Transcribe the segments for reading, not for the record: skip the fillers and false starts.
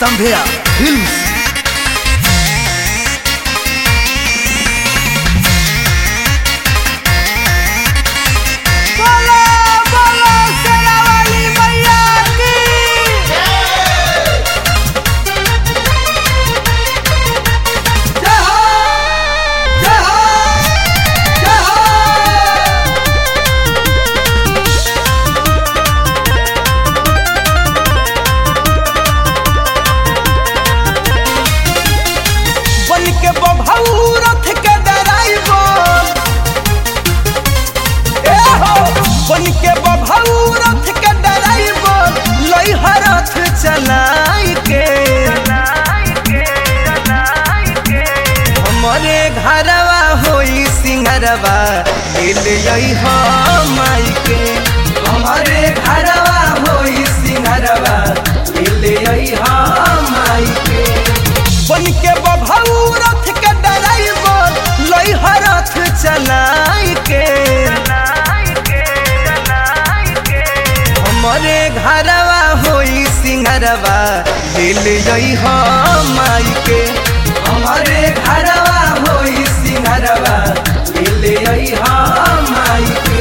संध्या hills. बन के बभाऊ रथ के ड्राइवर लई हरथ चलाई के हमरे घरवा होई सिंहरवा ले आई माई के हमरे घरवा होई सिंहरवा ले आई माई के बन के बभाऊ रथ के ड्राइवर लई हरथ चलाई के हमरे घरवा होई सिंहरवा ले आई माई के हमरे घरवा होई सिंहरवा ले आई माई के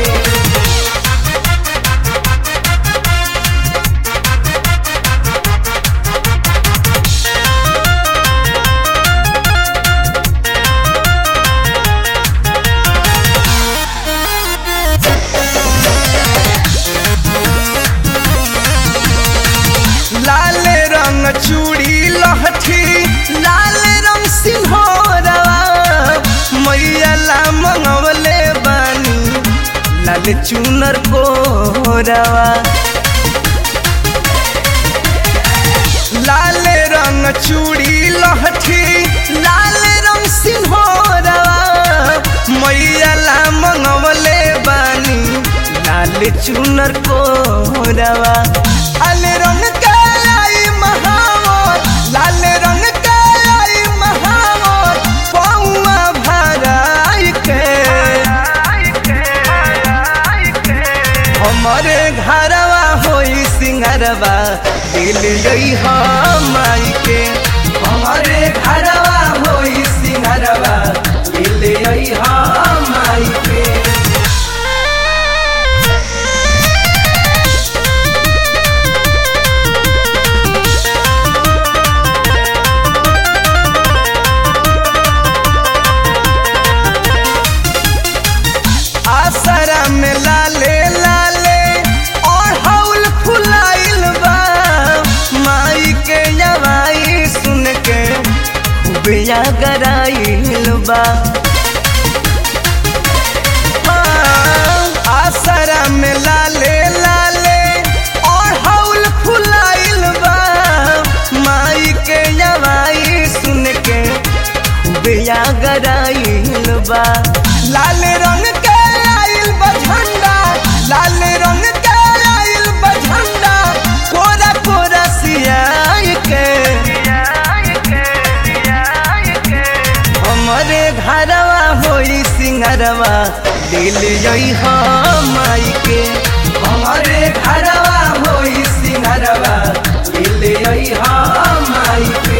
लाल रंग चूड़ी लहठी लाल रंग सिंहोरवा मैया ला मंगवले बानी लाल चुनर कोरवा लाल रंग चूड़ी लहठी लाल रंग सिंहोरवा मैया ला मंगवले बानी लाल चुनर कोरवा लाल रंग के आई महावर लाल रंग के आई महावर पौआ भराई के हमरे घरवा होई सिंहरवा ले आई माई के हमरे घरवा होई सिंहरवा ले आई माई के आसरा में लाले लाले और हौल फुलाइल बा माई के नवाई सुन के खूब गराइल बा आसरा में लाले लाले और हौल फुलाइल बा माई के नवाई सुन के खूब गराइल बा लाल रंग के आइल बझंडा लाल रंग के आइल बझंडा कोरा कोरा सियाई के हमरे घरवा होई सिंहरवा ले आई माई के हमरे घरवा होई सिंहरवा ले आई माई के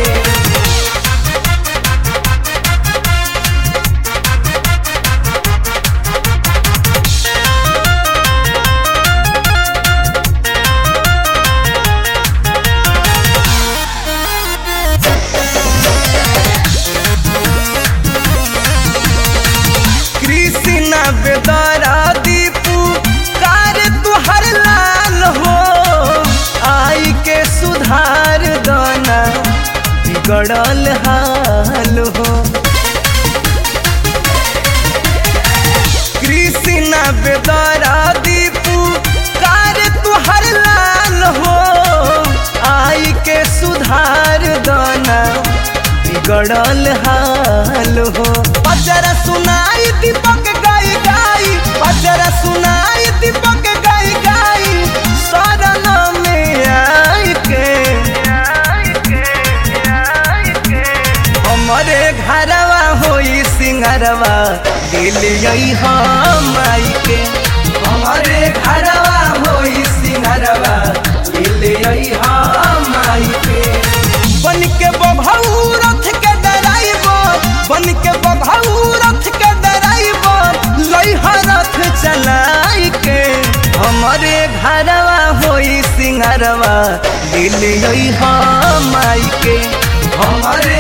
कृष्णा बेदारा दीपू कार तुहर लाल हो आई के सुधार दाना बिगड़ल हाल हो कृष्णा बेदारा दीपू कार तुहर लाल हो आई के सुधार दाना बिगड़ल हाल हो बजरा सुनाई दीपक गाई गाई बजरा सुनाई दीपक गाई गाई शरण में आई के हमरे घरवा होई सिंहरवा ले आई माई के हमरे घरवा होई सिंहरवा ले आई माई के। घरवा होई सिंगारवा दिल यही माई के हमारे